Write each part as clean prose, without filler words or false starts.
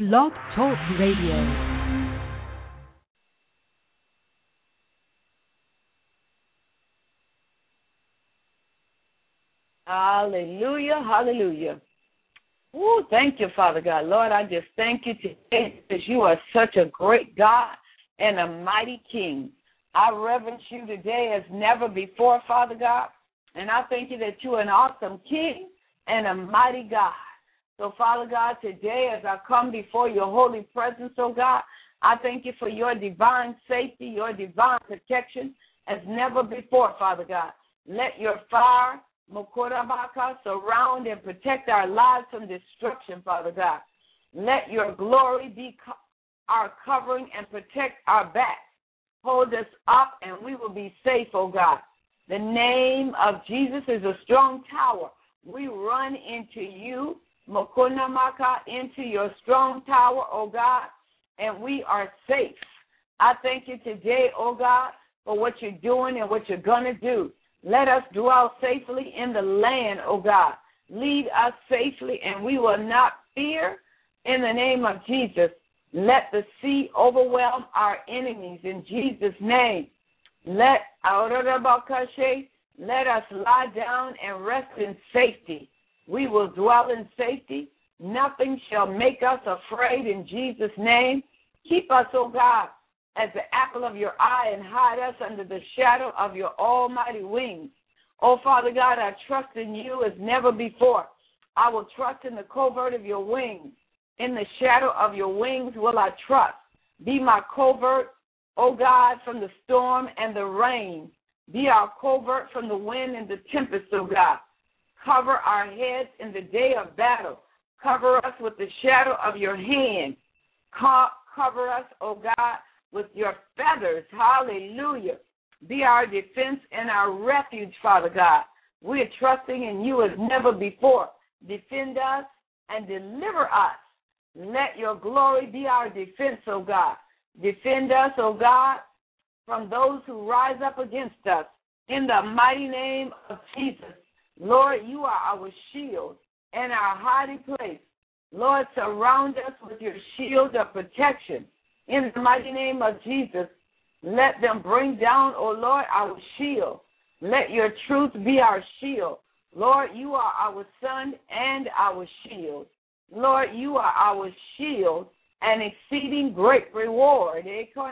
Blog Talk Radio. Hallelujah, hallelujah. Ooh, thank you, Father God. Lord, I just thank you today because you are such a great God and a mighty King. I reverence you today as never before, Father God, and I thank you that you are an awesome King and a mighty God. So, Father God, today as I come before your holy presence, oh God, I thank you for your divine safety, your divine protection as never before, Father God. Let your fire surround and protect our lives from destruction, Father God. Let your glory be our covering and protect our back. Hold us up and we will be safe, oh God. The name of Jesus is a strong tower. We run into you, into your strong tower, oh God, and we are safe. I thank you today, oh God, for what you're doing and what you're going to do. Let us dwell safely in the land, oh God. Lead us safely, and we will not fear in the name of Jesus. Let the sea overwhelm our enemies in Jesus' name. Let us lie down and rest in safety. We will dwell in safety. Nothing shall make us afraid in Jesus' name. Keep us, oh God, as the apple of your eye and hide us under the shadow of your almighty wings. Oh, Father God, I trust in you as never before. I will trust in the covert of your wings. In the shadow of your wings will I trust. Be my covert, oh God, from the storm and the rain. Be our covert from the wind and the tempest, oh God. Cover our heads in the day of battle. Cover us with the shadow of your hand. Cover us, oh God, with your feathers. Hallelujah. Be our defense and our refuge, Father God. We are trusting in you as never before. Defend us and deliver us. Let your glory be our defense, O God. Defend us, O God, from those who rise up against us. In the mighty name of Jesus. Lord, you are our shield and our hiding place. Lord, surround us with your shield of protection. In the mighty name of Jesus, let them bring down, O Lord, our shield. Let your truth be our shield. Lord, you are our sun and our shield. Lord, you are our shield and exceeding great reward.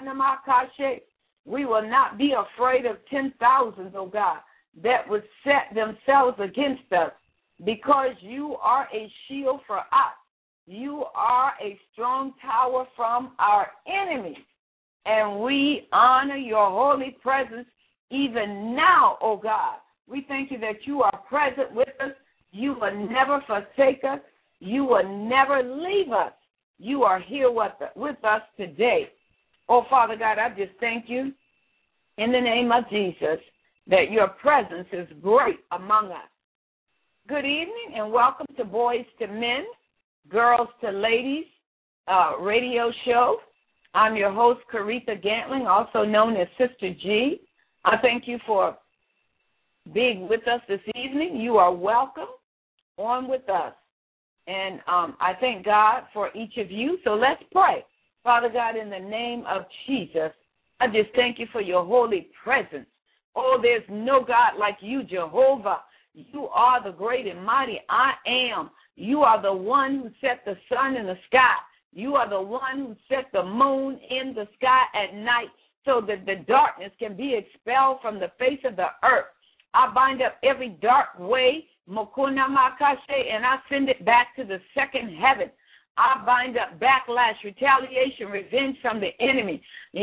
We will not be afraid of 10,000, O God, that would set themselves against us, because you are a shield for us. You are a strong tower from our enemies, and we honor your holy presence even now, O God. We thank you that you are present with us. You will never forsake us. You will never leave us. You are here with us today. Oh, Father God, I just thank you in the name of Jesus that your presence is great among us. Good evening and welcome to Boys to Men, Girls to Ladies radio show. I'm your host, Caretha Gantling, also known as Sister G. I thank you for being with us this evening. You are welcome on with us. And I thank God for each of you. So let's pray. Father God, in the name of Jesus, I just thank you for your holy presence. Oh, there's no God like you, Jehovah. You are the great and mighty I am. You are the one who set the sun in the sky. You are the one who set the moon in the sky at night so that the darkness can be expelled from the face of the earth. I bind up every dark way, and I send it back to the second heaven. I bind up backlash, retaliation, revenge from the enemy.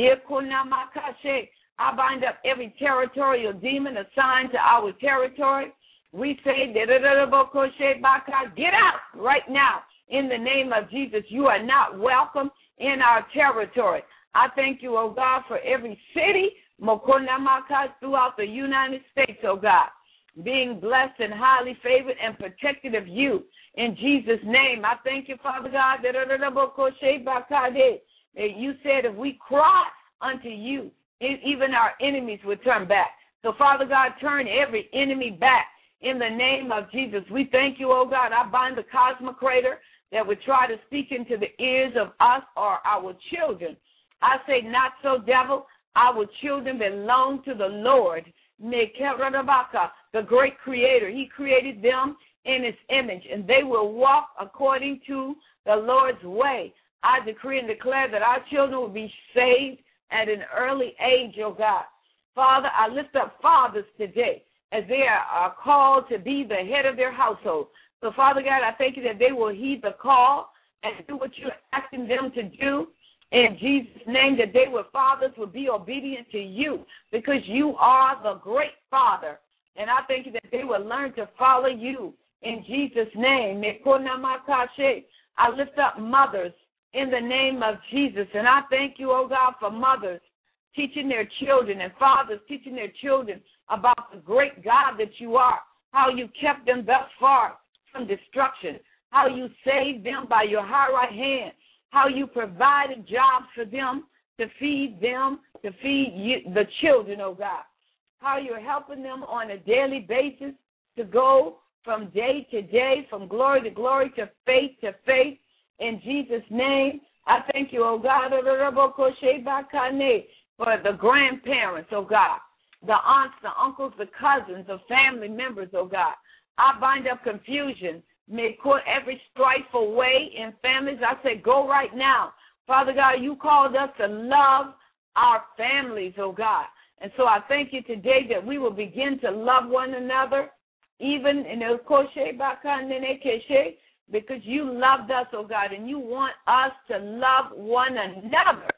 I bind up every territorial demon assigned to our territory. We say, get out right now. In the name of Jesus, you are not welcome in our territory. I thank you, oh God, for every city throughout the United States, oh God, being blessed and highly favored and protected of you. In Jesus' name, I thank you, Father God, that you said if we cry unto you, even our enemies would turn back. So, Father God, turn every enemy back in the name of Jesus. We thank you, oh God. I bind the cosmic crater that would try to speak into the ears of us or our children. I say, not so, devil. Our children belong to the Lord, the great creator. He created them in his image, and they will walk according to the Lord's way. I decree and declare that our children will be saved at an early age, oh God. Father, I lift up fathers today as they are called to be the head of their household. So, Father God, I thank you that they will heed the call and do what you're asking them to do. In Jesus' name, that fathers will be obedient to you because you are the great Father. And I thank you that they will learn to follow you in Jesus' name. I lift up mothers in the name of Jesus. And I thank you, oh God, for mothers teaching their children and fathers teaching their children about the great God that you are, how you kept them thus far from destruction, how you saved them by your high right hand, how you provided jobs for them to feed the children, oh God, how you're helping them on a daily basis to go from day to day, from glory to glory, to faith to faith. In Jesus' name, I thank you, oh God, for the grandparents, oh God, the aunts, the uncles, the cousins, the family members, oh God. I bind up confusion. May put every strifeful way in families. I say, go right now. Father God, you called us to love our families, oh God. And so I thank you today that we will begin to love one another, even in El Koshe Bakandene Keshe, because you loved us, oh God, and you want us to love one another.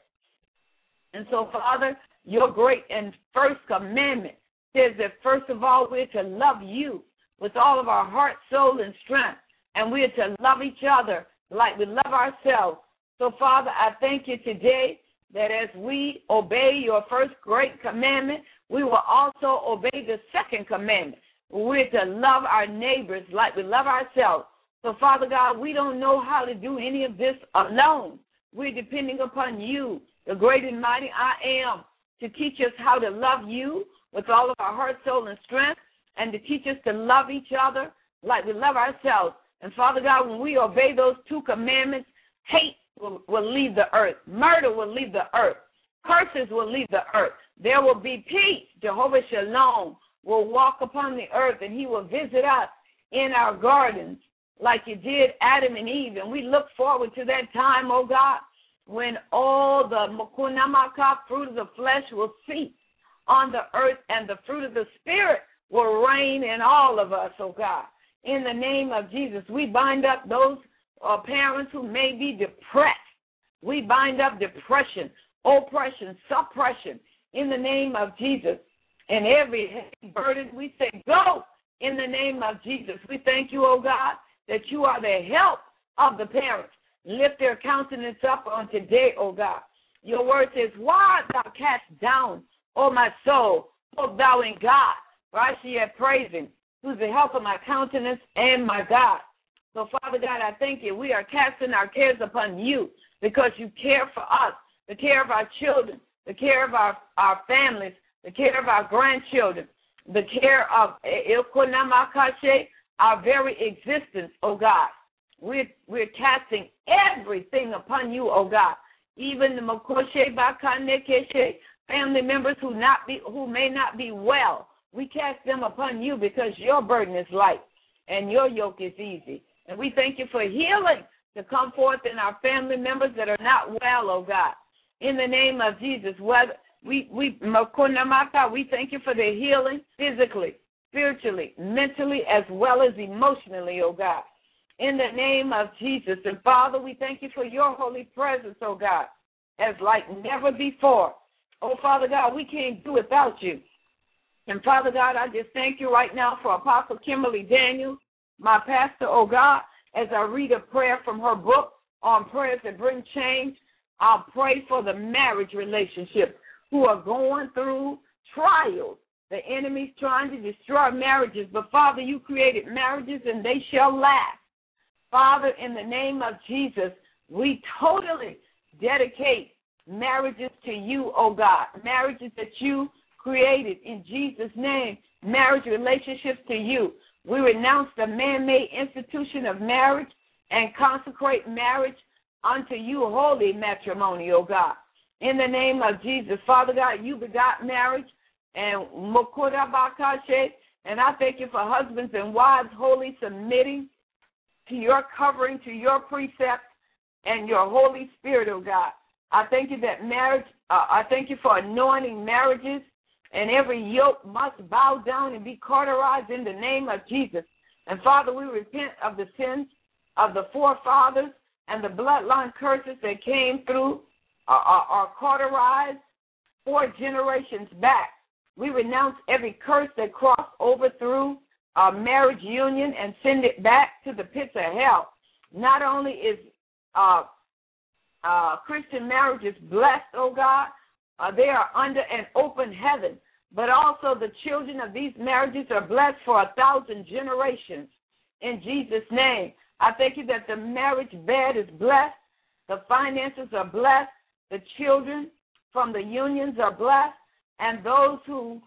And so, Father, your great and first commandment says that, first of all, we're to love you with all of our heart, soul, and strength, and we're to love each other like we love ourselves. So, Father, I thank you today that as we obey your first great commandment, we will also obey the second commandment. We're to love our neighbors like we love ourselves. So, Father God, we don't know how to do any of this alone. We're depending upon you, the great and mighty I am, to teach us how to love you with all of our heart, soul, and strength, and to teach us to love each other like we love ourselves. And, Father God, when we obey those two commandments, hate will leave the earth. Murder will leave the earth. Curses will leave the earth. There will be peace. Jehovah Shalom will walk upon the earth, and he will visit us in our gardens like you did Adam and Eve. And we look forward to that time, oh God, when all the Mokunamaka fruit of the flesh will cease on the earth, and the fruit of the Spirit will reign in all of us, oh God. In the name of Jesus, we bind up those parents who may be depressed. We bind up depression, oppression, suppression in the name of Jesus. And every heavy burden, we say, go in the name of Jesus. We thank you, oh God, that you are the help of the parents. Lift their countenance up on today, oh God. Your word says, why art thou cast down, O my soul, hope thou in God, for I shall yet praise him, who's the help of my countenance and my God. So, Father God, I thank you. We are casting our cares upon you because you care for us, the care of our children, the care of our families, the care of our grandchildren, the care of our very existence, oh God. We're casting everything upon you, oh God. Even the Mokoshe Bakane Keshe family members who may not be well, we cast them upon you because your burden is light and your yoke is easy. And we thank you for healing to come forth in our family members that are not well, oh God. In the name of Jesus, we thank you for the healing physically, spiritually, mentally, as well as emotionally, oh God. In the name of Jesus. And Father, we thank you for your holy presence, oh God, as like never before. Oh, Father God, we can't do without you. And Father God, I just thank you right now for Apostle Kimberly Daniels, my pastor, oh God, as I read a prayer from her book on prayers that bring change. I'll pray for the marriage relationships who are going through trials. The enemy's trying to destroy marriages, but Father, you created marriages and they shall last. Father, in the name of Jesus, we totally dedicate marriages to you, oh God, marriages that you created in Jesus' name, marriage relationships to you. We renounce the man-made institution of marriage and consecrate marriage unto you, holy matrimony, O God. In the name of Jesus, Father God, you begot marriage, and and I thank you for husbands and wives wholly submitting to your covering, to your precepts, and your Holy Spirit, oh God. I thank you that marriage, I thank you for anointing marriages, and every yoke must bow down and be cauterized in the name of Jesus. And Father, we repent of the sins of the forefathers and the bloodline curses that came through are cauterized 4 generations back. We renounce every curse that crossed over through our marriage union and send it back to the pits of hell. Not only is Christian marriages blessed, oh God, they are under an open heaven, but also the children of these marriages are blessed for 1,000 generations. In Jesus' name, I thank you that the marriage bed is blessed, the finances are blessed, the children from the unions are blessed, and those who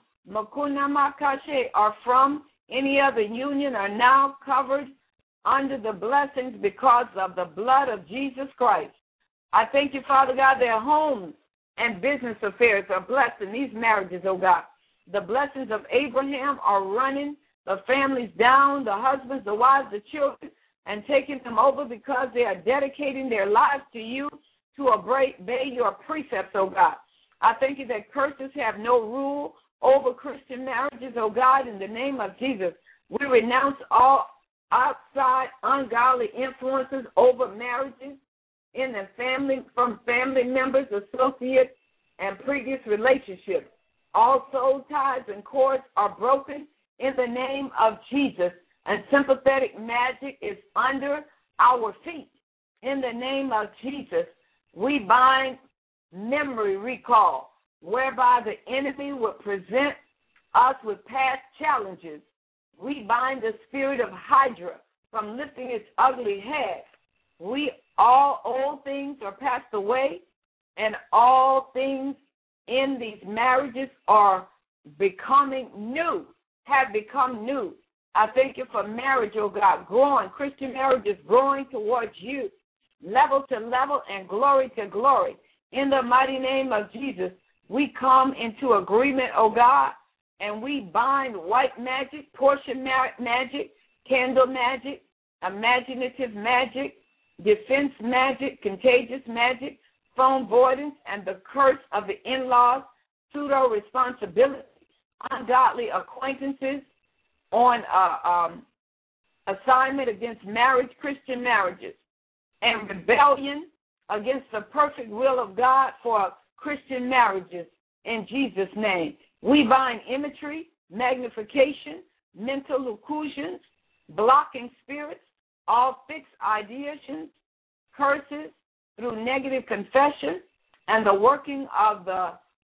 are from any other union are now covered under the blessings because of the blood of Jesus Christ. I thank you, Father God, their homes and business affairs are blessed in these marriages, oh God. The blessings of Abraham are running the families down, the husbands, the wives, the children, and taking them over because they are dedicating their lives to you to obey your precepts, oh God. I thank you that curses have no rule over Christian marriages, oh God, in the name of Jesus. We renounce all outside ungodly influences over marriages in the family, from family members, associates, and previous relationships. All soul ties and cords are broken in the name of Jesus, and sympathetic magic is under our feet. In the name of Jesus, we bind memory recall, whereby the enemy will present us with past challenges. We bind the spirit of Hydra from lifting its ugly head. All old things are passed away, and all things in these marriages are becoming new, have become new. I thank you for marriage, oh God, growing. Christian marriage is growing towards you, level to level and glory to glory. In the mighty name of Jesus, we come into agreement, oh God, and we bind white magic, portion magic, candle magic, imaginative magic, defense magic, contagious magic, phone avoidance, and the curse of the in-laws, pseudo-responsibility, ungodly acquaintances on assignment against marriage, Christian marriages, and rebellion against the perfect will of God for Christian marriages in Jesus' name. We bind imagery, magnification, mental illusions, blocking spirits, all fixed ideations, curses through negative confession, and the working of the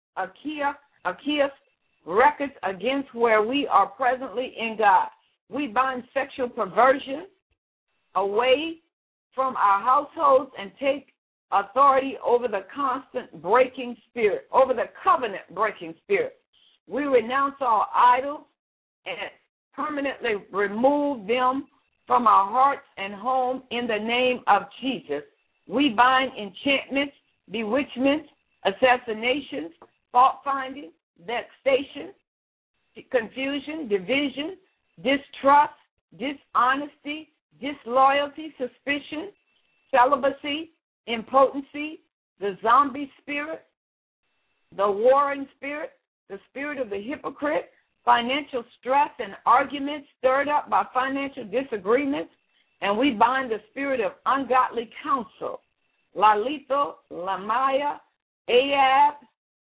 Achaeus records against where we are presently in God. We bind sexual perversion away from our households and take authority over the constant breaking spirit, over the covenant breaking spirit. We renounce all idols and permanently remove them from our hearts and home in the name of Jesus. We bind enchantments, bewitchments, assassinations, fault-finding, vexation, confusion, division, distrust, dishonesty, disloyalty, suspicion, celibacy, impotency, the zombie spirit, the warring spirit, the spirit of the hypocrite, financial stress and arguments stirred up by financial disagreements, and we bind the spirit of ungodly counsel, Lalito, Lamaya, Ahab,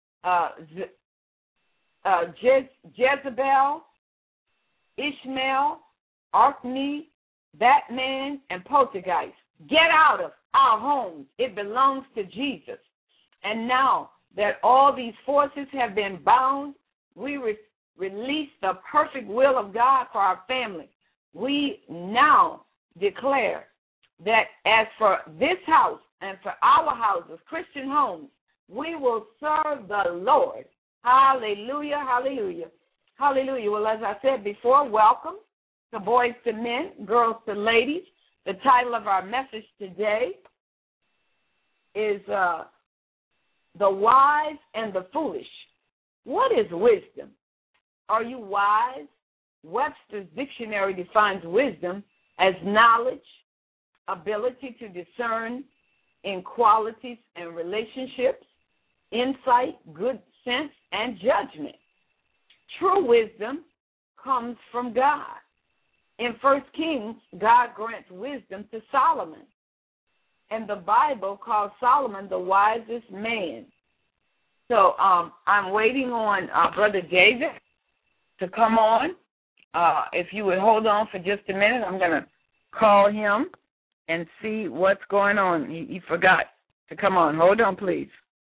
Jezebel, Ishmael, Archne, Batman, and Poltergeist. Get out of our homes. It belongs to Jesus. And now that all these forces have been bound, we release the perfect will of God for our family. We now declare that as for this house and for our houses, Christian homes, we will serve the Lord. Hallelujah, hallelujah, hallelujah. Well, as I said before, welcome to boys to men, girls to ladies. The title of our message today is The Wise and the Foolish. What is wisdom? Are you wise? Webster's dictionary defines wisdom as knowledge, ability to discern in qualities and relationships, insight, good sense, and judgment. True wisdom comes from God. In 1 Kings, God grants wisdom to Solomon, and the Bible calls Solomon the wisest man. So I'm waiting on Brother David to come on. If you would hold on for just a minute, I'm going to call him and see what's going on. He forgot to come on. Hold on, please.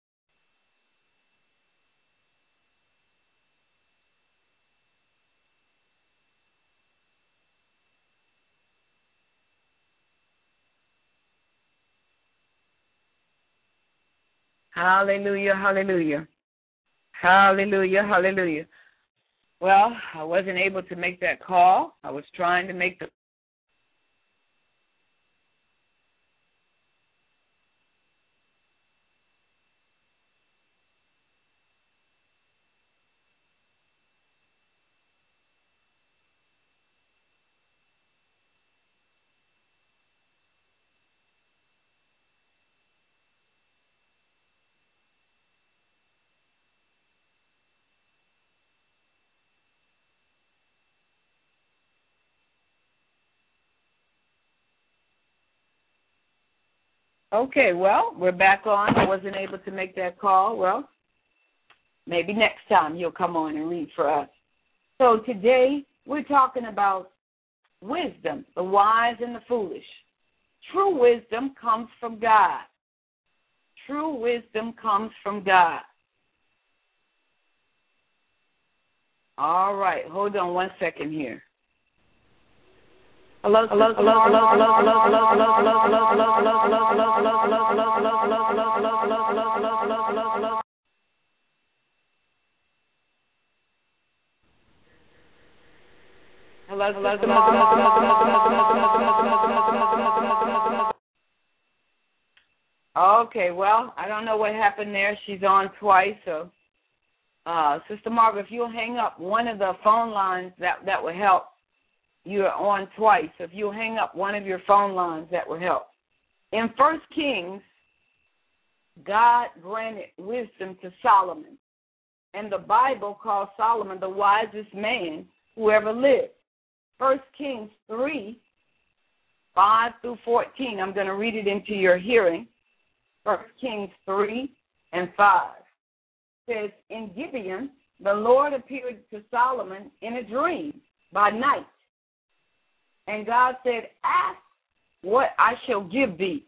Hallelujah, hallelujah. Hallelujah, hallelujah. Well, I wasn't able to make that call. I was trying to make the Okay, well, we're back on. I wasn't able to make that call. Well, maybe next time he'll come on and read for us. So today we're talking about wisdom, the wise and the foolish. True wisdom comes from God. True wisdom comes from God. All right, hold on one second here. Hello, hello, hello, hello, hello, hello, hello, hello, hello, hello, hello, Okay, well, I don't know what happened there. She's on twice, so Sister Margaret, if you'll hang up one of the phone lines, that would help. You're on twice. If you'll hang up one of your phone lines, that will help. In 1 Kings, God granted wisdom to Solomon, and the Bible calls Solomon the wisest man who ever lived. 1 Kings 3, 5 through 14. I'm going to read it into your hearing. 1 Kings 3 and 5 says, in Gibeon, the Lord appeared to Solomon in a dream by night. And God said, ask what I shall give thee.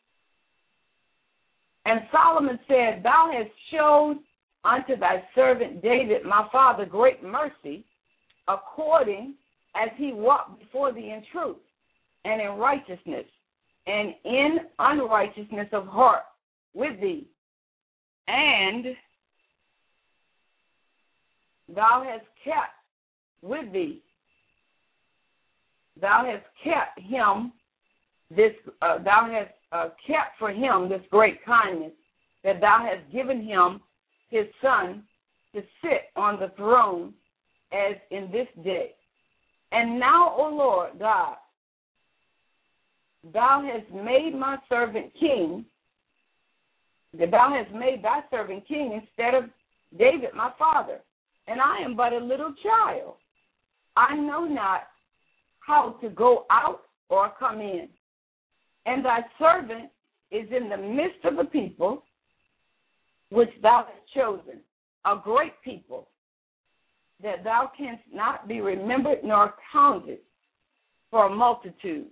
And Solomon said, thou hast showed unto thy servant David, my father, great mercy, according as he walked before thee in truth and in righteousness and in unrighteousness of heart with thee. And thou hast kept with thee. Thou hast kept him this. Thou hast kept for him this great kindness, that thou hast given him his son to sit on the throne, as in this day. And now, O Lord God, thou hast made my servant king. That thou hast made thy servant king instead of David my father, and I am but a little child. I know not how to go out or come in. And thy servant is in the midst of a people which thou hast chosen, a great people, that thou canst not be remembered nor counted for a multitude.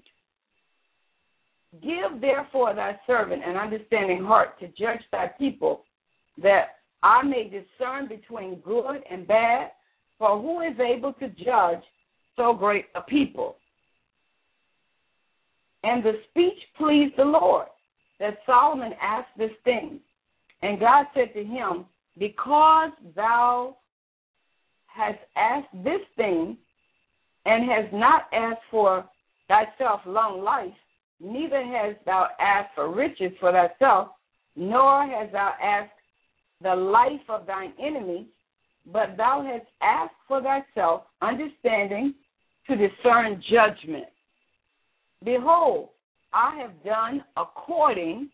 Give therefore thy servant an understanding heart to judge thy people, that I may discern between good and bad, for who is able to judge so great a people? And the speech pleased the Lord, that Solomon asked this thing. And God said to him, because thou hast asked this thing, and hast not asked for thyself long life, neither hast thou asked for riches for thyself, nor hast thou asked the life of thine enemies, but thou hast asked for thyself understanding to discern judgment. Behold, I have done according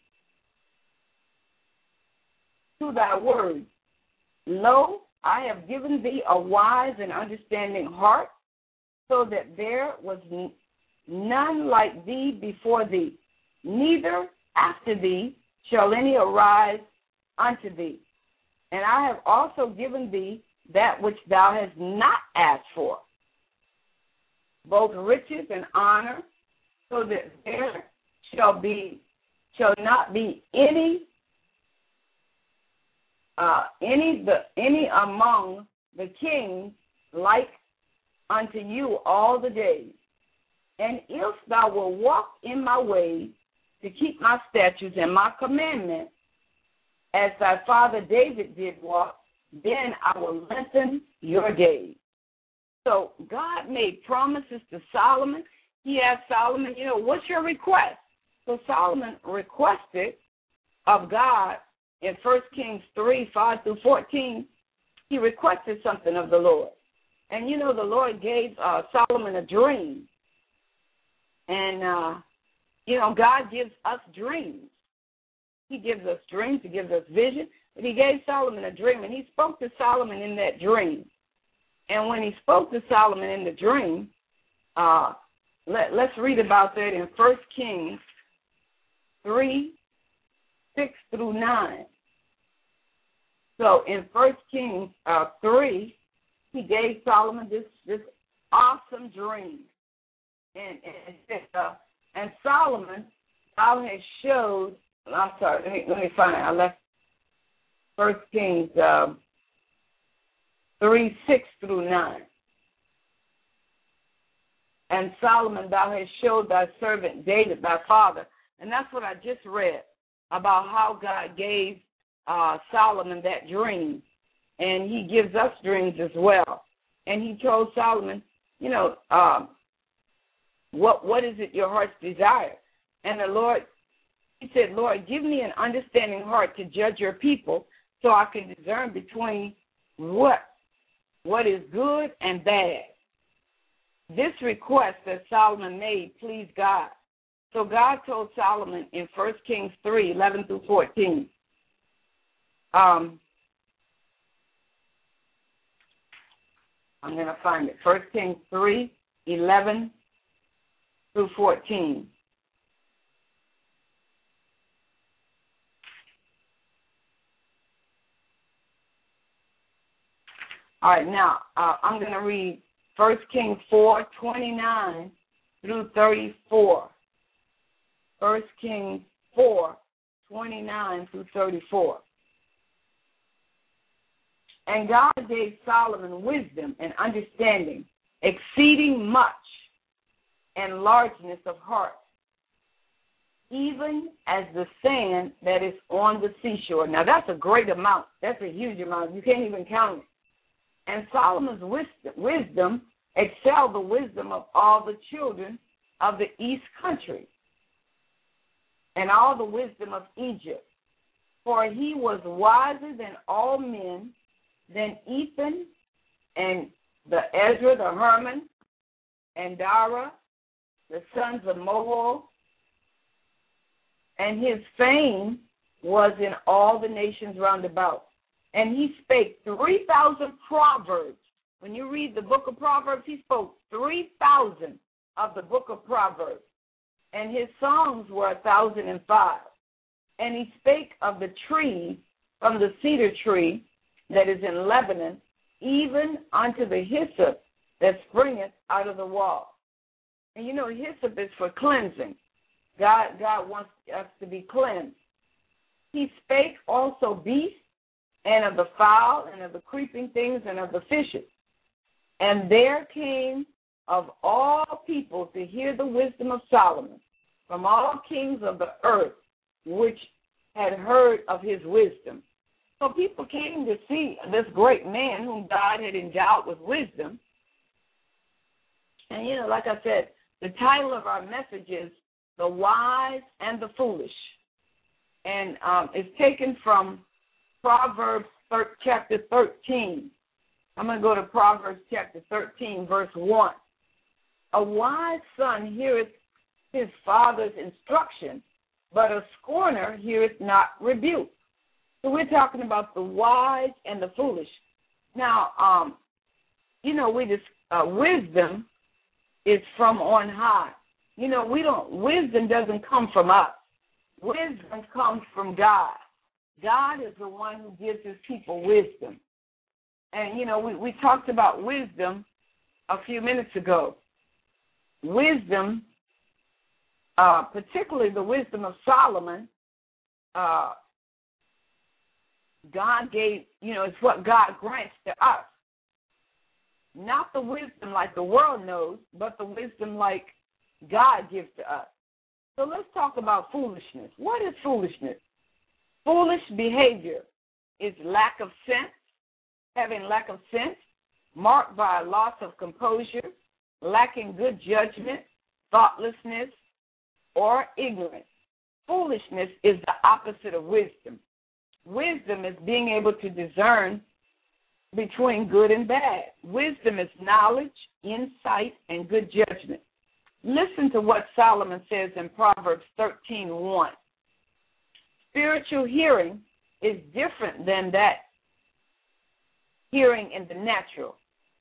to thy word. Lo, I have given thee a wise and understanding heart, so that there was none like thee before thee, neither after thee shall any arise unto thee. And I have also given thee that which thou hast not asked for, both riches and honor, so that there shall not be any among the kings like unto you all the days. And if thou wilt walk in my ways to keep my statutes and my commandments, as thy father David did walk, then I will lengthen your days. So God made promises to Solomon. He asked Solomon, what's your request? So Solomon requested of God in 1 Kings 3, 5 through 14, he requested something of the Lord. And, the Lord gave Solomon a dream. And, God gives us dreams. He gives us dreams. He gives us vision. But he gave Solomon a dream, and he spoke to Solomon in that dream. And when he spoke to Solomon in the dream, let's read about that in 1 Kings 3, 6 through 9. So in 1 Kings 3, he gave Solomon this awesome dream. And Solomon, thou hast showed, I'm sorry, let me find it. I left 1 Kings 3, 6 through 9. And Solomon, thou hast showed thy servant David, thy father. And that's what I just read about how God gave Solomon that dream. And he gives us dreams as well. And he told Solomon, what is it your heart's desire? And the Lord, he said, Lord, give me an understanding heart to judge your people so I can discern between what is good and bad. This request that Solomon made pleased God. So God told Solomon in 1 Kings 3, 11 through 14, I'm going to find it. 1 Kings 3, 11 through 14. All right, now I'm going to read 1 Kings 4, 29 through 34. 1 Kings 4, 29 through 34. And God gave Solomon wisdom and understanding, exceeding much, and largeness of heart, even as the sand that is on the seashore. Now, that's a great amount. That's a huge amount. You can't even count it. And Solomon's wisdom excelled the wisdom of all the children of the east country and all the wisdom of Egypt. For he was wiser than all men, than Ethan and the Ezra, the Herman, and Dara, the sons of Mohol. And his fame was in all the nations round about. And he spake 3,000 proverbs. When you read the book of Proverbs, he spoke 3,000 of the book of Proverbs. And his songs were 1,005. And he spake of the trees, from the cedar tree that is in Lebanon, even unto the hyssop that springeth out of the wall. And hyssop is for cleansing. God wants us to be cleansed. He spake also beasts, and of the fowl, and of the creeping things, and of the fishes. And there came of all people to hear the wisdom of Solomon, from all kings of the earth, which had heard of his wisdom. So people came to see this great man whom God had endowed with wisdom. And, like I said, The title of our message is The Wise and the Foolish. And it's taken from Proverbs chapter 13. I'm going to go to Proverbs chapter 13, verse 1. A wise son heareth his father's instruction, but a scorner heareth not rebuke. So we're talking about the wise and the foolish. Now, wisdom is from on high. Wisdom doesn't come from us. Wisdom comes from God. God is the one who gives his people wisdom. And, we talked about wisdom a few minutes ago. Wisdom, particularly the wisdom of Solomon, God gave, it's what God grants to us. Not the wisdom like the world knows, but the wisdom like God gives to us. So let's talk about foolishness. What is foolishness? Foolish behavior is lack of sense, having lack of sense, marked by a loss of composure, lacking good judgment, thoughtlessness, or ignorance. Foolishness is the opposite of wisdom. Wisdom is being able to discern between good and bad. Wisdom is knowledge, insight, and good judgment. Listen to what Solomon says in Proverbs 13:1. Spiritual hearing is different than that hearing in the natural.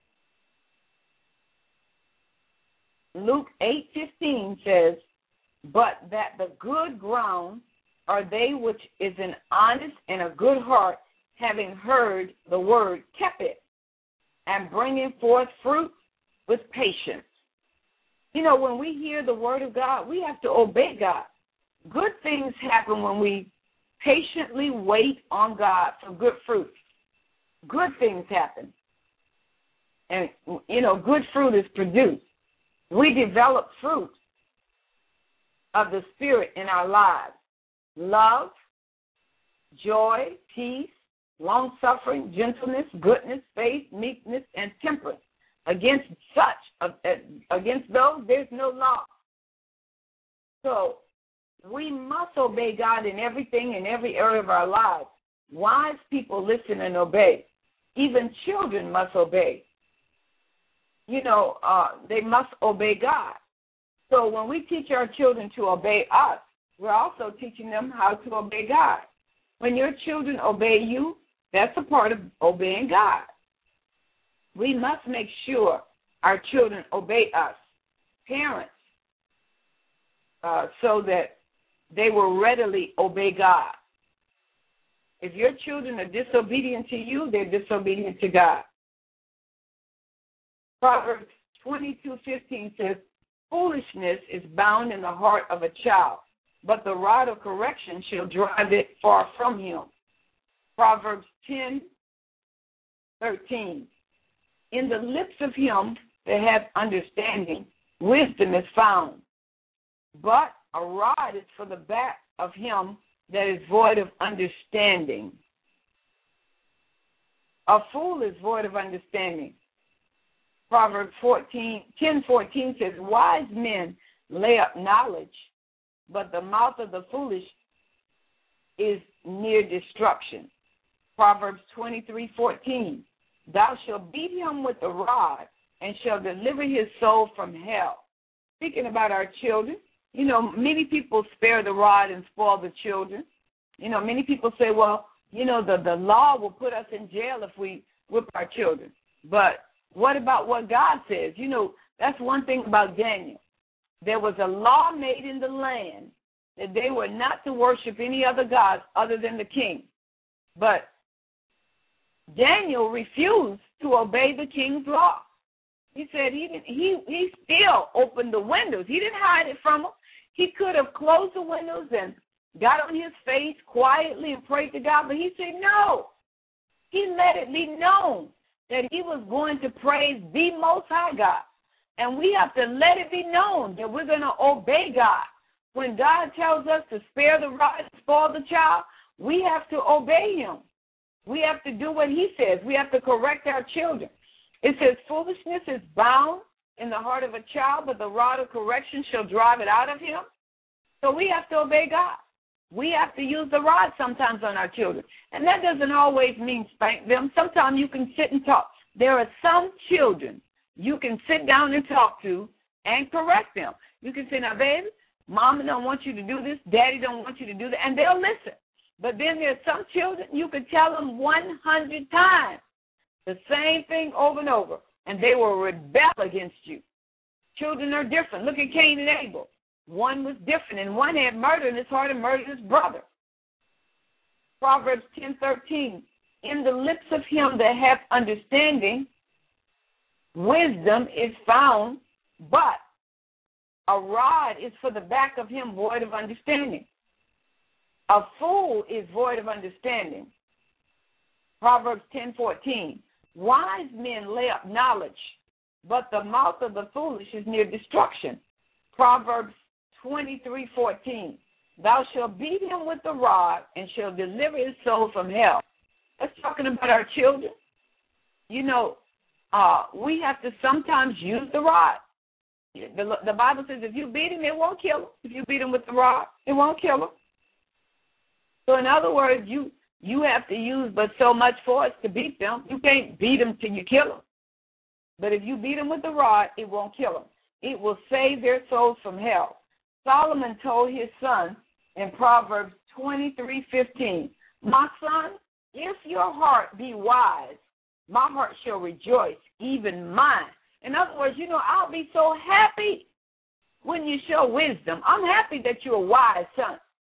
Luke 8:15 says, but that the good ground are they which is an honest and a good heart, having heard the word, kept it, and bringing forth fruit with patience. When we hear the word of God, we have to obey God. Good things happen when we patiently wait on God for good fruit. Good things happen. And, good fruit is produced. We develop fruit of the Spirit in our lives. Love, joy, peace, long-suffering, gentleness, goodness, faith, meekness, and temperance. Against those, there's no law. So we must obey God in everything, in every area of our lives. Wise people listen and obey. Even children must obey. They must obey God. So when we teach our children to obey us, we're also teaching them how to obey God. When your children obey you, that's a part of obeying God. We must make sure our children obey us, parents, so that they will readily obey God. If your children are disobedient to you, they're disobedient to God. Proverbs 22:15 says, foolishness is bound in the heart of a child, but the rod of correction shall drive it far from him. Proverbs 10:13. In the lips of him that hath understanding, wisdom is found. But a rod is for the back of him that is void of understanding. A fool is void of understanding. Proverbs 10:14 says, wise men lay up knowledge, but the mouth of the foolish is near destruction. Proverbs 23:14. Thou shalt beat him with the rod, and shalt deliver his soul from hell. Speaking about our children, many people spare the rod and spoil the children. Many people say, well, the law will put us in jail if we whip our children. But what about what God says? That's one thing about Daniel. There was a law made in the land that they were not to worship any other gods other than the king. But Daniel refused to obey the king's law. He said he still opened the windows. He didn't hide it from him. He could have closed the windows and got on his face quietly and prayed to God, but he said no. He let it be known that he was going to praise the Most High God. And we have to let it be known that we're going to obey God. When God tells us to spare the rod and spoil the child, we have to obey him. We have to do what he says. We have to correct our children. It says foolishness is bound in the heart of a child, but the rod of correction shall drive it out of him. So we have to obey God. We have to use the rod sometimes on our children. And that doesn't always mean spank them. Sometimes you can sit and talk. There are some children you can sit down and talk to and correct them. You can say, now, baby, Mama don't want you to do this, Daddy don't want you to do that, and they'll listen. But then there's some children you could tell them 100 times the same thing over and over, and they will rebel against you. Children are different. Look at Cain and Abel. One was different, and one had murder in his heart and murdered his brother. Proverbs 10:13, in the lips of him that hath understanding, wisdom is found, but a rod is for the back of him void of understanding. A fool is void of understanding. Proverbs 10:14, wise men lay up knowledge, but the mouth of the foolish is near destruction. Proverbs 23:14, thou shalt beat him with the rod and shall deliver his soul from hell. That's talking about our children. You know, we have to sometimes use the rod. The Bible says if you beat him, it won't kill him. If you beat him with the rod, it won't kill him. So in other words, you have to use but so much force to beat them. You can't beat them till you kill them. But if you beat them with the rod, it won't kill them. It will save their souls from hell. Solomon told his son in Proverbs 23:15, my son, if your heart be wise, my heart shall rejoice, even mine. In other words, I'll be so happy when you show wisdom. I'm happy that you're a wise son.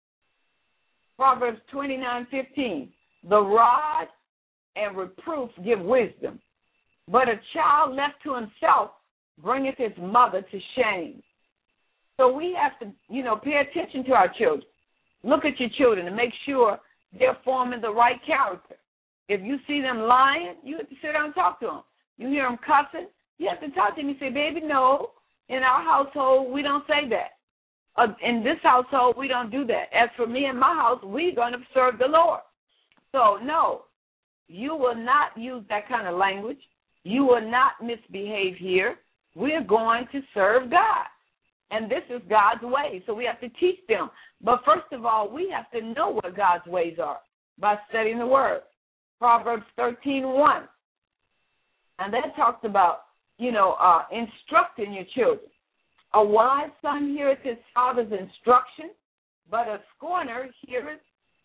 Proverbs 29:15, the rod and reproof give wisdom, but a child left to himself bringeth his mother to shame. So we have to, pay attention to our children. Look at your children and make sure they're forming the right character. If you see them lying, you have to sit down and talk to them. You hear them cussing, you have to talk to them and say, baby, no, in our household, we don't say that. In this household, we don't do that. As for me and my house, we're going to serve the Lord. So, no, you will not use that kind of language. You will not misbehave here. We're going to serve God. And this is God's way, so we have to teach them. But first of all, we have to know what God's ways are by studying the Word. Proverbs 13:1. And that talks about, instructing your children. A wise son heareth his father's instruction, but a scorner heareth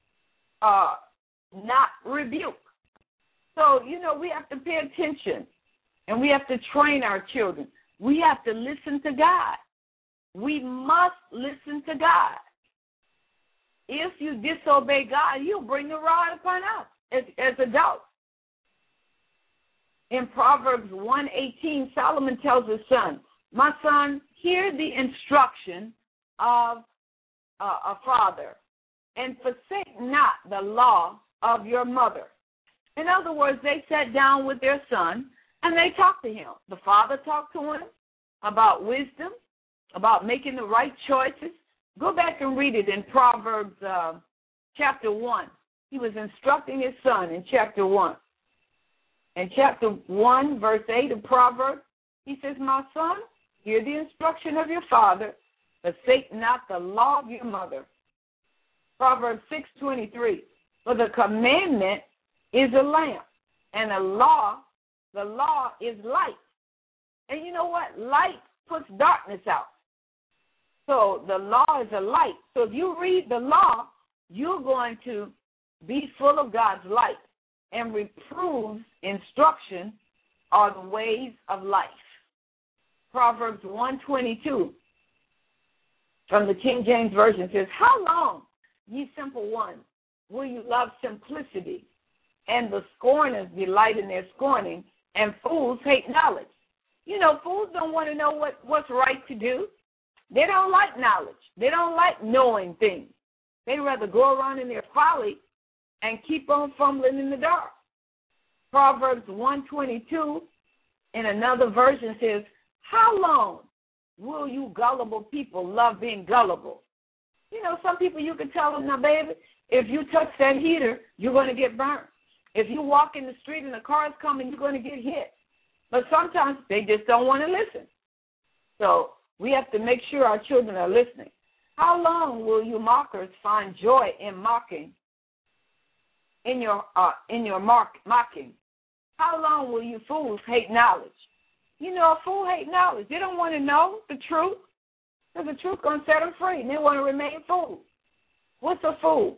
not rebuke. So, we have to pay attention, and we have to train our children. We have to listen to God. We must listen to God. If you disobey God, He'll bring the rod upon us as adults. In Proverbs 1:18, Solomon tells his son, my son, hear the instruction of a father, and forsake not the law of your mother. In other words, they sat down with their son, and they talked to him. The father talked to him about wisdom, about making the right choices. Go back and read it in Proverbs chapter 1. He was instructing his son in chapter 1. In chapter 1, verse 8 of Proverbs, he says, my son, hear the instruction of your father, forsake not the law of your mother. Proverbs 6:23, for the commandment is a lamp, and the law is light. And you know what? Light puts darkness out. So the law is a light. So if you read the law, you're going to be full of God's light. And reproves, instruction, are the ways of life. Proverbs 1:22 from the King James Version says, how long, ye simple ones, will you love simplicity, and the scorners delight in their scorning, and fools hate knowledge? Fools don't want to know what's right to do. They don't like knowledge. They don't like knowing things. They'd rather go around in their folly and keep on fumbling in the dark. Proverbs 1:22 in another version says, how long will you gullible people love being gullible? Some people you can tell them, now, baby, if you touch that heater, you're going to get burned. If you walk in the street and the car is coming, you're going to get hit. But sometimes they just don't want to listen. So we have to make sure our children are listening. How long will you mockers find joy in mocking? In your mocking? How long will you fools hate knowledge? You know, a fool hate knowledge. They don't want to know the truth, because the truth going to set them free, and they want to remain fools. What's a fool?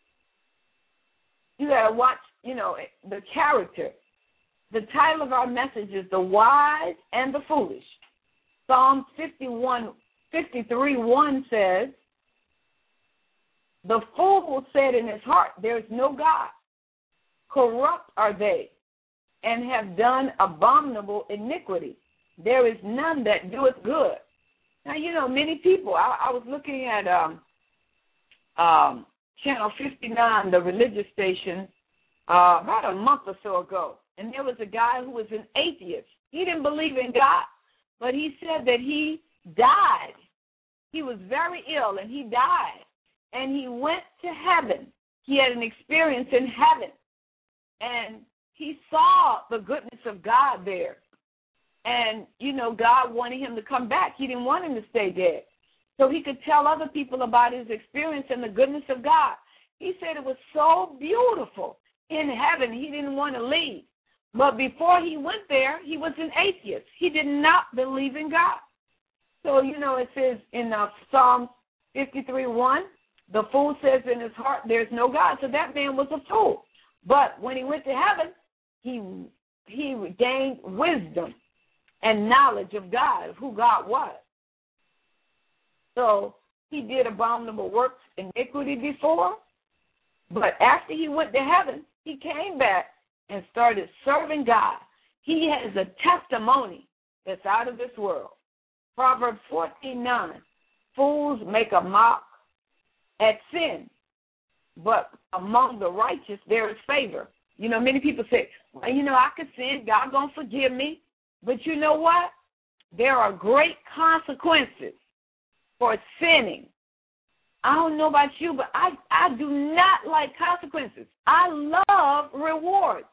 You got to watch, the character. The title of our message is The Wise and the Foolish. Psalm 53:1 says, the fool said in his heart, there is no God. Corrupt are they, and have done abominable iniquity. There is none that doeth good. Now, many people, I was looking at Channel 59, the religious station, about a month or so ago, and there was a guy who was an atheist. He didn't believe in God, but he said that he died. He was very ill, and he died, and he went to heaven. He had an experience in heaven, and he saw the goodness of God there. And, God wanted him to come back. He didn't want him to stay dead. So he could tell other people about his experience and the goodness of God. He said it was so beautiful in heaven, he didn't want to leave. But before he went there, he was an atheist. He did not believe in God. So, it says in Psalm 53:1, the fool says in his heart, there's no God. So that man was a fool. But when he went to heaven, he gained wisdom and knowledge of God, of who God was. So he did abominable works, iniquity before, but after he went to heaven, he came back and started serving God. He has a testimony that's out of this world. Proverbs 14:9, fools make a mock at sin, but among the righteous there is favor. Many people say, well, I could sin, God going to forgive me. But you know what? There are great consequences for sinning. I don't know about you, but I do not like consequences. I love rewards.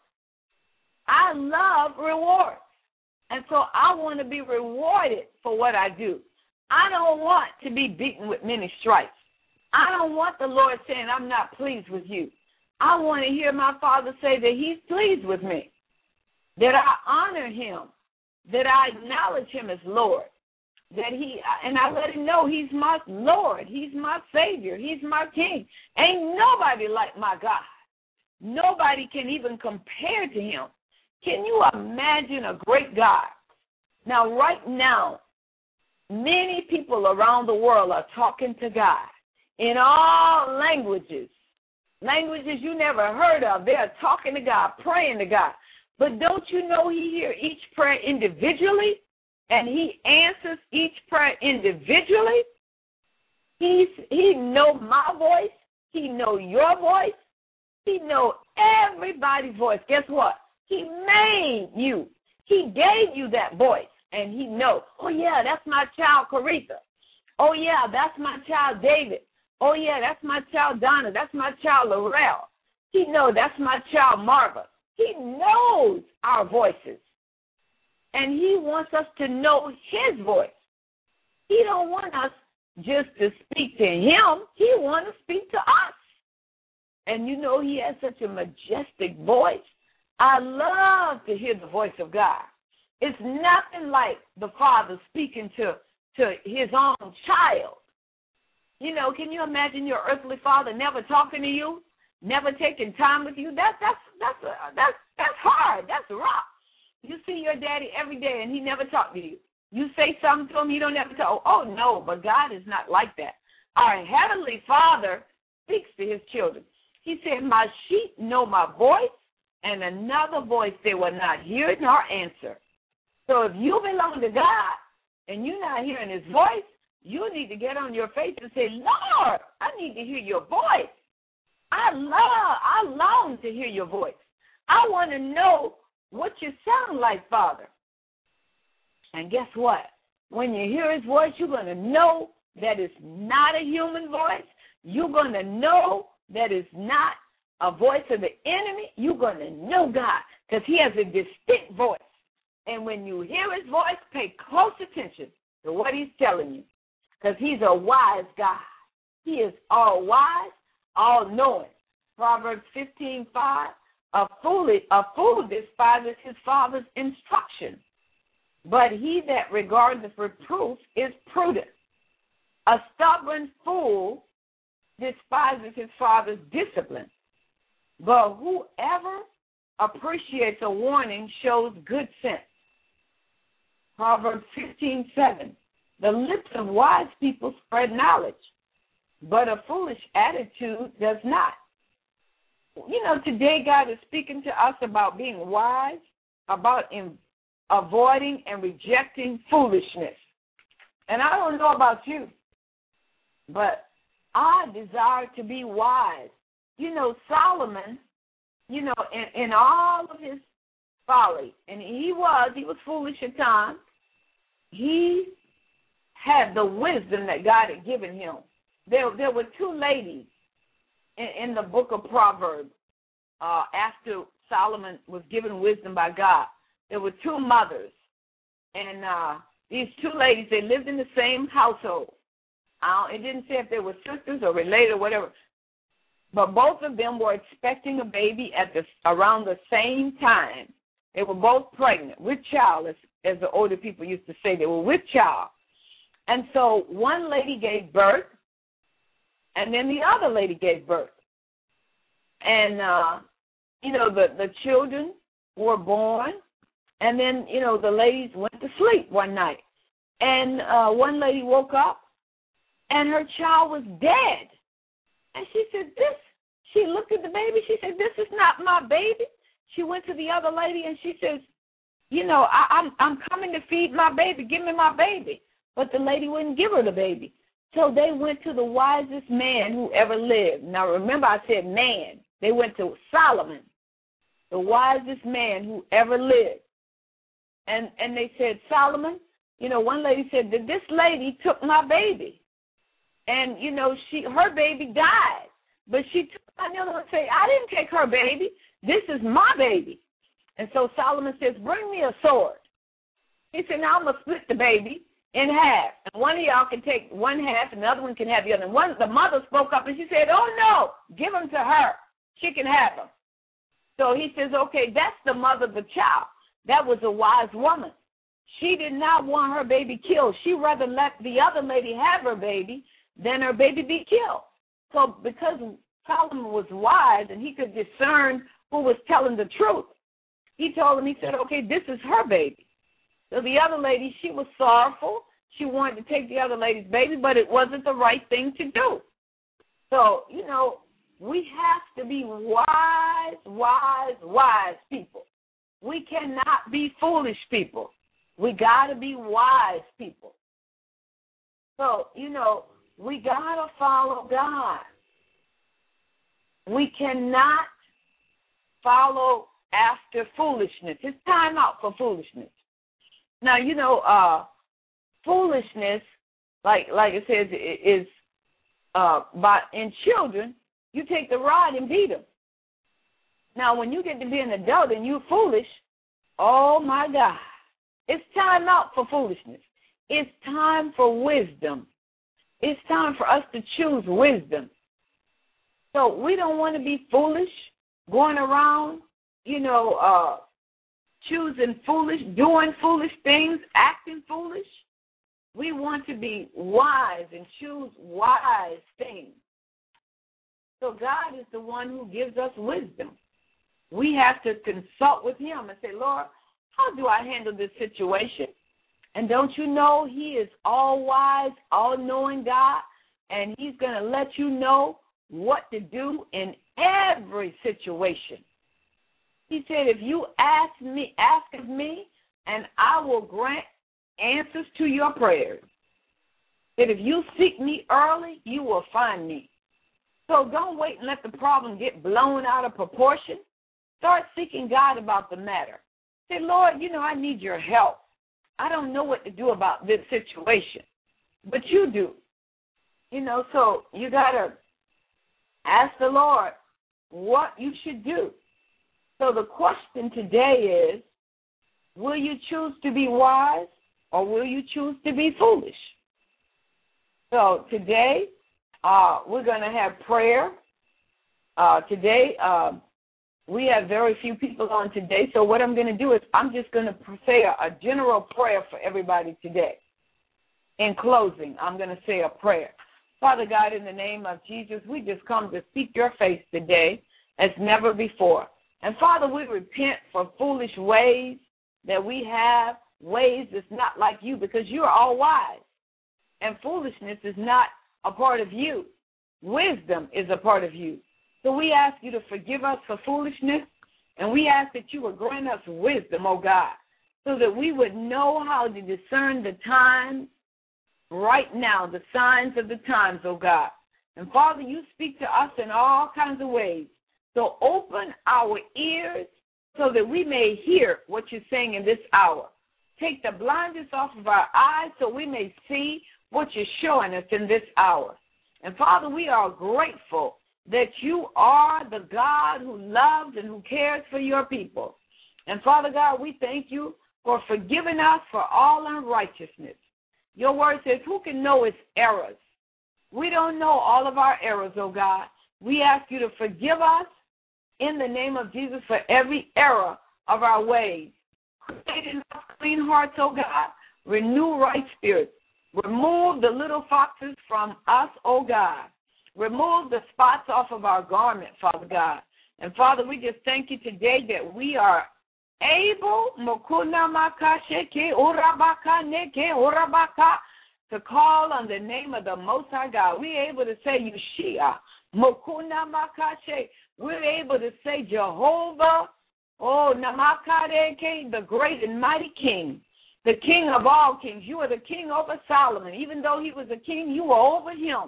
And so I want to be rewarded for what I do. I don't want to be beaten with many stripes. I don't want the Lord saying, I'm not pleased with you. I want to hear my Father say that he's pleased with me, that I honor him, that I acknowledge him as Lord, and I let him know he's my Lord, he's my Savior, he's my King. Ain't nobody like my God. Nobody can even compare to him. Can you imagine a great God? Now, right now, many people around the world are talking to God in all languages you never heard of. They're talking to God, praying to God. But don't you know he hears each prayer individually, and he answers each prayer individually? He know my voice. He know your voice. He know everybody's voice. Guess what? He made you. He gave you that voice, and he knows. Oh, yeah, that's my child, Caretha. Oh, yeah, that's my child, David. Oh, yeah, that's my child, Donna. That's my child, Laurel. He knows that's my child, Marva. He knows our voices, and he wants us to know his voice. He don't want us just to speak to him. He wants to speak to us. And he has such a majestic voice. I love to hear the voice of God. It's nothing like the Father speaking to his own child. Can you imagine your earthly father never talking to you, never taking time with you? That's hard. That's rough. You see your daddy every day, and he never talked to you. You say something to him, he don't ever talk. Oh, no, but God is not like that. Our Heavenly Father speaks to his children. He said, my sheep know my voice, and another voice they will not hear nor answer. So if you belong to God and you're not hearing his voice, you need to get on your face and say, Lord, I need to hear your voice. I long to hear your voice. I want to know what you sound like, Father. And guess what? When you hear his voice, you're going to know that it's not a human voice. You're going to know that it's not a voice of the enemy. You're going to know God because he has a distinct voice. And when you hear his voice, pay close attention to what he's telling you, because he's a wise God. He is all wise, all knowing. Proverbs 15:5. A fool despises his father's instruction, but he that regardeth reproof is prudent. A stubborn fool despises his father's discipline, but whoever appreciates a warning shows good sense. Proverbs 15:7. The lips of wise people spread knowledge, but a foolish attitude does not. You know, today God is speaking to us about being wise, about avoiding and rejecting foolishness. And I don't know about you, but I desire to be wise. You know, Solomon, you know, in all of his folly, and he was foolish at times, he had the wisdom that God had given him. There were two ladies in the book of Proverbs after Solomon was given wisdom by God. There were two mothers, and these two ladies, they lived in the same household. It didn't say if they were sisters or related or whatever, but both of them were expecting a baby around the same time. They were both pregnant, with child, as the older people used to say. They were with child. And so one lady gave birth, and then the other lady gave birth. And, you know, the children were born, and then, you know, the ladies went to sleep one night. And one lady woke up, and her child was dead. And she said, she looked at the baby, she said, this is not my baby. She went to the other lady, and she says, you know, I'm coming to feed my baby. Give me my baby. But the lady wouldn't give her the baby. So they went to the wisest man who ever lived. Now, remember, I said man. They went to Solomon, the wisest man who ever lived. And they said, Solomon, you know, one lady said that this lady took my baby. And, you know, her baby died. But she took another one and said, I didn't take her baby. This is my baby. And so Solomon says, bring me a sword. He said, now I'm going to split the baby in half. And one of y'all can take one half and the other one can have the other. And the mother spoke up and she said, oh, no, give them to her. She can have them. So he says, okay, that's the mother of the child. That was a wise woman. She did not want her baby killed. She rather let the other lady have her baby than her baby be killed. So because Solomon was wise and he could discern who was telling the truth, he told him, he said, okay, this is her baby. So the other lady, she was sorrowful. She wanted to take the other lady's baby, but it wasn't the right thing to do. So, you know, we have to be wise people. We cannot be foolish people. We got to be wise people. So, you know, we got to follow God. We cannot follow after foolishness. It's time out for foolishness. Now, you know, foolishness, like it says, is in children, you take the rod and beat them. Now, when you get to be an adult and you're foolish, oh, my God, it's time out for foolishness. It's time for wisdom. It's time for us to choose wisdom. So we don't want to be foolish, going around, you know, choosing foolish, doing foolish things, acting foolish. We want to be wise and choose wise things. So God is the one who gives us wisdom. We have to consult with him and say, Lord, how do I handle this situation? And don't you know he is all-wise, all-knowing God, and he's going to let you know what to do in every situation. He said, if you ask of me, and I will grant answers to your prayers. That if you seek me early, you will find me. So don't wait and let the problem get blown out of proportion. Start seeking God about the matter. Say, Lord, you know, I need your help. I don't know what to do about this situation, but you do. You know, so you got to ask the Lord what you should do. So the question today is, will you choose to be wise or will you choose to be foolish? So today, we're going to have prayer. Today, we have very few people on today, so what I'm going to do is I'm just going to say a general prayer for everybody today. In closing, I'm going to say a prayer. Father God, in the name of Jesus, we just come to seek your face today as never before. And Father, we repent for foolish ways that we have, ways that's not like you, because you are all wise. And foolishness is not a part of you. Wisdom is a part of you. So we ask you to forgive us for foolishness, and we ask that you would grant us wisdom, oh God, so that we would know how to discern the times right now, the signs of the times, oh God. And Father, you speak to us in all kinds of ways. So open our ears so that we may hear what you're saying in this hour. Take the blinders off of our eyes so we may see what you're showing us in this hour. And Father, we are grateful that you are the God who loves and who cares for your people. And Father God, we thank you for forgiving us for all unrighteousness. Your word says, who can know its errors? We don't know all of our errors, oh God. We ask you to forgive us in the name of Jesus for every error of our ways. Create in us clean hearts, oh God. Renew right spirits. Remove the little foxes from us, oh God. Remove the spots off of our garment, Father God. And Father, we just thank you today that we are able to call on the name of the Most High God. We're able to say Yeshua. We're able to say Jehovah, the great and mighty King, the King of all kings. You are the king over Solomon. Even though he was a king, you were over him.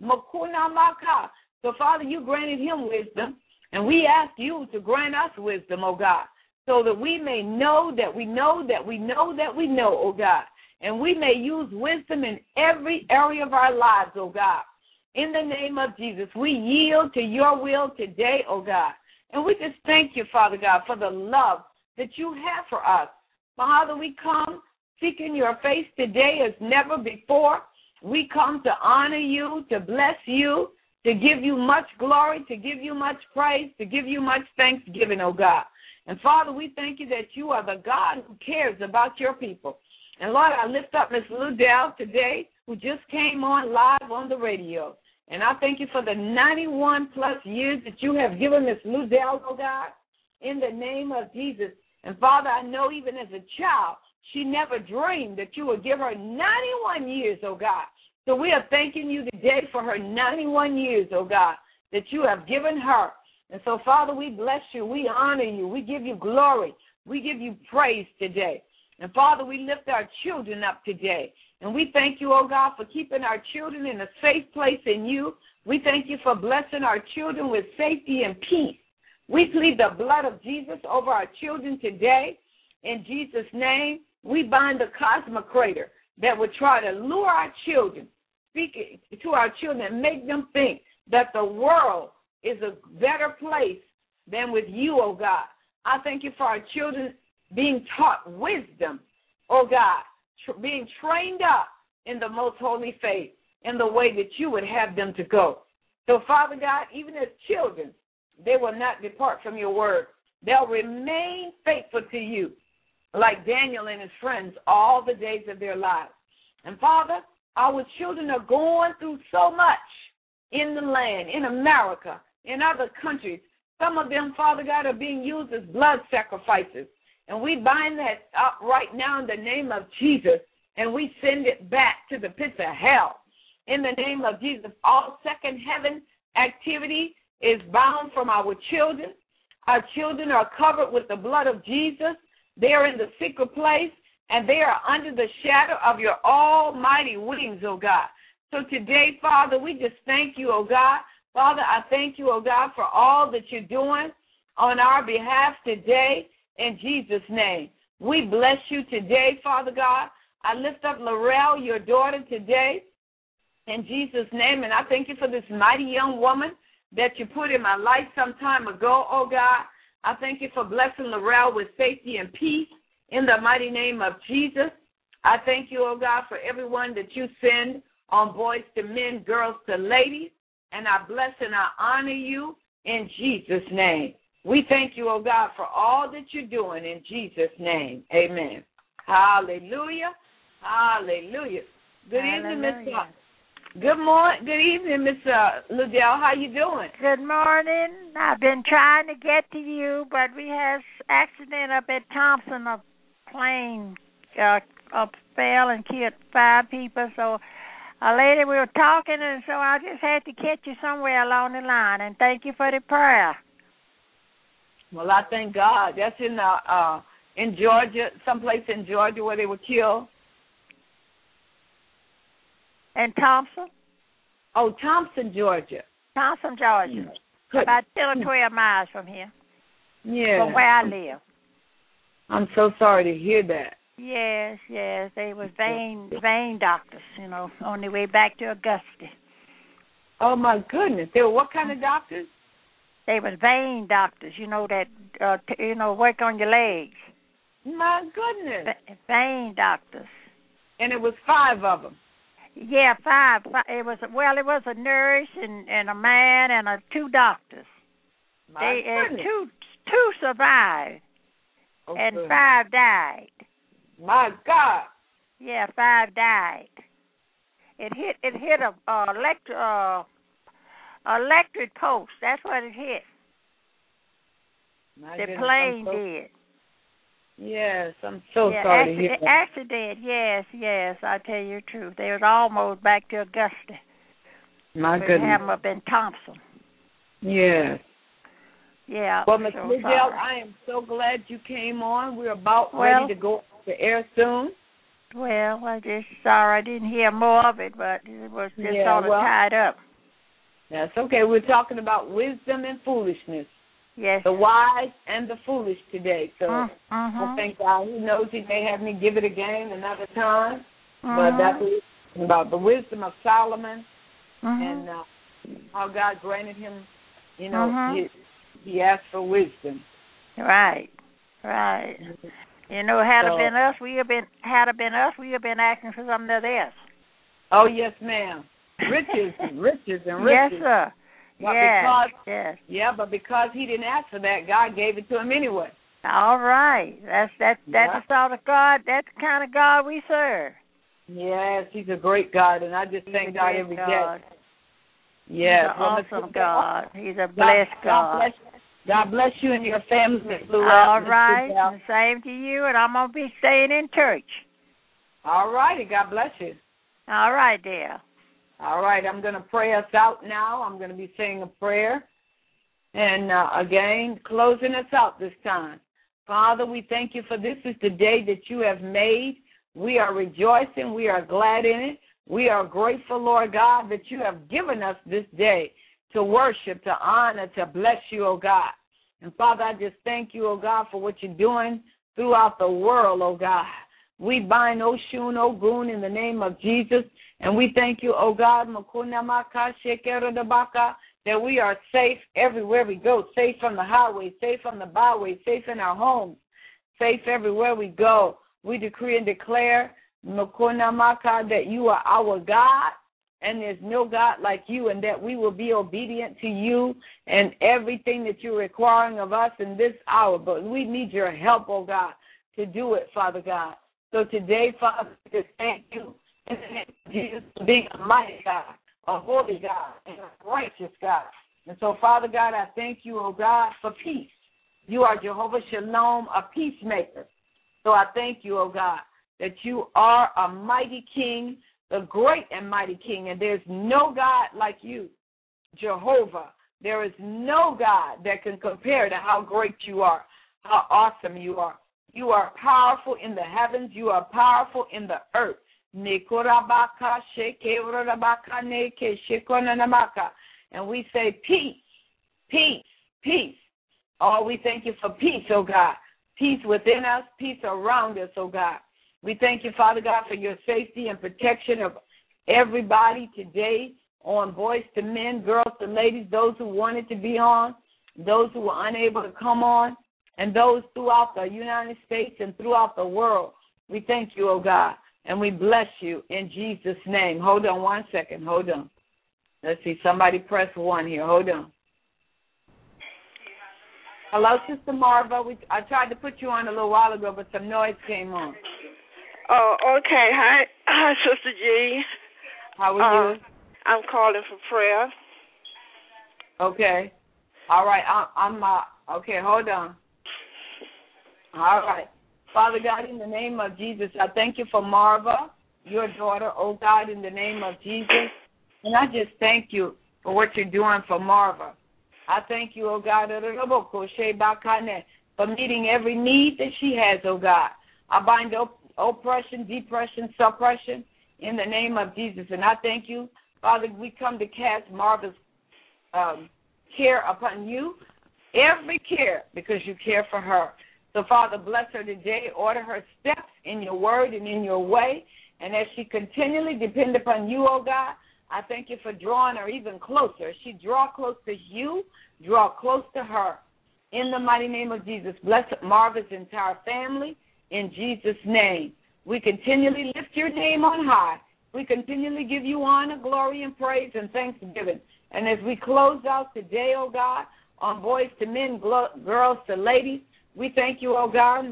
So, Father, you granted him wisdom, and we ask you to grant us wisdom, oh God, so that we may know that we know that we know that we know, oh God, and we may use wisdom in every area of our lives, oh God. In the name of Jesus, we yield to your will today, oh God. And we just thank you, Father God, for the love that you have for us. Father, we come seeking your face today as never before. We come to honor you, to bless you, to give you much glory, to give you much praise, to give you much thanksgiving, oh God. And Father, we thank you that you are the God who cares about your people. And Lord, I lift up Miss Ludell today, who just came on live on the radio. And I thank you for the 91-plus years that you have given Miss Ludell, oh God, in the name of Jesus. And Father, I know even as a child, she never dreamed that you would give her 91 years, oh God. So we are thanking you today for her 91 years, oh God, that you have given her. And so, Father, we bless you. We honor you. We give you glory. We give you praise today. And, Father, we lift our children up today. And we thank you, oh God, for keeping our children in a safe place in you. We thank you for blessing our children with safety and peace. We plead the blood of Jesus over our children today. In Jesus' name, we bind the cosmocrator that would try to lure our children, speak to our children, and make them think that the world is a better place than with you, oh God. I thank you for our children being taught wisdom, oh God, being trained up in the most holy faith in the way that you would have them to go. So, Father God, even as children, they will not depart from your word. They'll remain faithful to you, like Daniel and his friends, all the days of their lives. And, Father, our children are going through so much in the land, in America, in other countries. Some of them, Father God, are being used as blood sacrifices. And we bind that up right now in the name of Jesus, and we send it back to the pits of hell. In the name of Jesus, all second heaven activity is bound from our children. Our children are covered with the blood of Jesus. They are in the secret place, and they are under the shadow of your almighty wings, oh God. So today, Father, we just thank you, oh God. Father, I thank you, oh God, for all that you're doing on our behalf today in Jesus' name. We bless you today, Father God. I lift up Laurel, your daughter, today in Jesus' name, and I thank you for this mighty young woman that you put in my life some time ago, oh God. I thank you for blessing Laurel with safety and peace in the mighty name of Jesus. I thank you, oh God, for everyone that you send on Boys to Men, Girls to Ladies. And I bless and I honor you in Jesus' name. We thank you, oh God, for all that you're doing in Jesus' name. Amen. Hallelujah. Hallelujah. Good evening, Miss. Good morning. Good evening, Miss Liddell. How you doing? Good morning. I've been trying to get to you, but we had accident up at Thompson. A plane fell and killed 5 people. So a lady, we were talking, and so I just had to catch you somewhere along the line. And thank you for the prayer. Well, I thank God. That's in Georgia, someplace in Georgia where they were killed. In Thompson? Oh, Thompson, Georgia. Thompson, Georgia. About 10 or 12 miles from here. Yeah. From where I live. I'm so sorry to hear that. Yes. They were vein doctors, on their way back to Augusta. Oh, my goodness. They were what kind of doctors? They were vein doctors, that, work on your legs. My goodness. Vein doctors. And it was 5 of them. Yeah, 5. It was a nurse and a man and 2 doctors. My goodness. Two survived, and 5 died. My God. Yeah, 5 died. It hit a electric post. That's what it hit. My the goodness, plane did. Yes, I'm so sorry to hear that. Accident, yes, I tell you the truth. They was almost back to Augusta. My goodness. We have them up in Thompson. Yes. Yeah. Well, Ms. Liddell, I am so glad you came on. We're about ready to go off the air soon. Well, I just sorry I didn't hear more of it, but it was just sort of tied up. That's okay. We're talking about wisdom and foolishness. Yes. The wise and the foolish today. So I thank God. Who knows, he may have me give it again another time. But that's what we're talking about. The wisdom of Solomon and how God granted him, he asked for wisdom. Right. Had it been us, we have been asking for something else. Oh, yes, ma'am. Riches and riches. Yes, sir. But yes. Yeah, but because he didn't ask for that, God gave it to him anyway. All right. That's the sort of God, that's the kind of God we serve. Yes, he's a great God, and I just thank God every day. Yes. He's an awesome God. He's a blessed God. God bless you and your family. All right. And same to you, and I'm going to be staying in church. All righty. God bless you. All right, dear. All right, I'm going to pray us out now. I'm going to be saying a prayer. And, again, closing us out this time. Father, we thank you for this is the day that you have made. We are rejoicing. We are glad in it. We are grateful, Lord God, that you have given us this day to worship, to honor, to bless you, oh God. And, Father, I just thank you, oh God, for what you're doing throughout the world, oh God. We bind Oshun, Ogun in the name of Jesus. And we thank you, oh God, that we are safe everywhere we go, safe from the highway, safe from the byway, safe in our homes, safe everywhere we go. We decree and declare, that you are our God, and there's no God like you, and that we will be obedient to you and everything that you're requiring of us in this hour. But we need your help, oh God, to do it, Father God. So today, Father, we just thank you. In the name of Jesus, being a mighty God, a holy God, and a righteous God. And so, Father God, I thank you, oh God, for peace. You are Jehovah Shalom, a peacemaker. So I thank you, oh God, that you are a mighty King, the great and mighty King, and there's no God like you, Jehovah. There is no God that can compare to how great you are, how awesome you are. You are powerful in the heavens. You are powerful in the earth. And we say peace, peace, peace. Oh, we thank you for peace, oh God. Peace within us, peace around us, oh God. We thank you, Father God, for your safety and protection of everybody today on Boys to Men, Girls to Ladies, those who wanted to be on, those who were unable to come on, and those throughout the United States and throughout the world. We thank you, oh God, and we bless you in Jesus' name. Hold on 1 second. Hold on. Let's see. Somebody press 1 here. Hold on. Hello, Sister Marva. I tried to put you on a little while ago, but some noise came on. Oh, okay. Hi, Sister G. How are you? I'm calling for prayer. Okay. All right. Okay, hold on. All right. Father God, in the name of Jesus, I thank you for Marva, your daughter, oh God, in the name of Jesus. And I just thank you for what you're doing for Marva. I thank you, oh God, for meeting every need that she has, oh God. I bind oppression, depression, suppression in the name of Jesus. And I thank you, Father, we come to cast Marva's care upon you, every care, because you care for her. So, Father, bless her today. Order her steps in your word and in your way. And as she continually depends upon you, oh God, I thank you for drawing her even closer. As she draw close to you, draw close to her. In the mighty name of Jesus, bless Marva's entire family in Jesus' name. We continually lift your name on high. We continually give you honor, glory, and praise and thanksgiving. And as we close out today, oh God, on boys to men, girls to ladies, we thank you, oh God.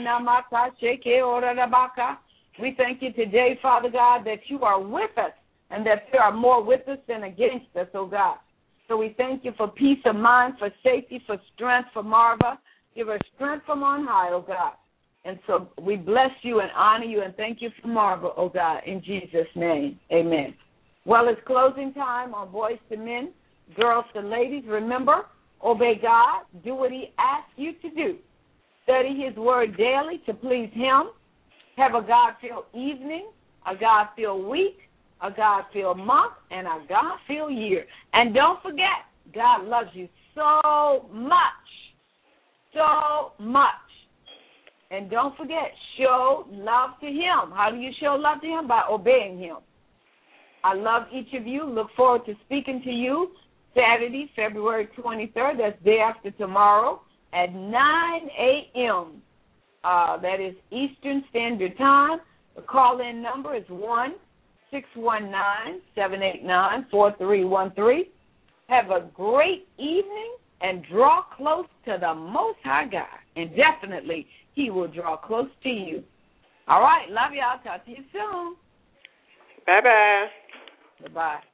We thank you today, Father God, that you are with us and that there are more with us than against us, oh God. So we thank you for peace of mind, for safety, for strength for Marva. Give her strength from on high, oh God. And so we bless you and honor you and thank you for Marva, oh God, in Jesus' name. Amen. Well, it's closing time on boys to men, girls to ladies. Remember, obey God. Do what he asks you to do. Study his word daily to please him. Have a God-filled evening, a God-filled week, a God-filled month, and a God-filled year. And don't forget, God loves you so much, so much. And don't forget, show love to him. How do you show love to him? By obeying him. I love each of you. Look forward to speaking to you Saturday, February 23rd. That's day after tomorrow at 9 a.m. That is Eastern Standard Time. The call-in number is 1-619-789-4313. Have a great evening and draw close to the Most High God. And definitely, he will draw close to you. All right. Love y'all. Talk to you soon. Bye-bye. Bye-bye.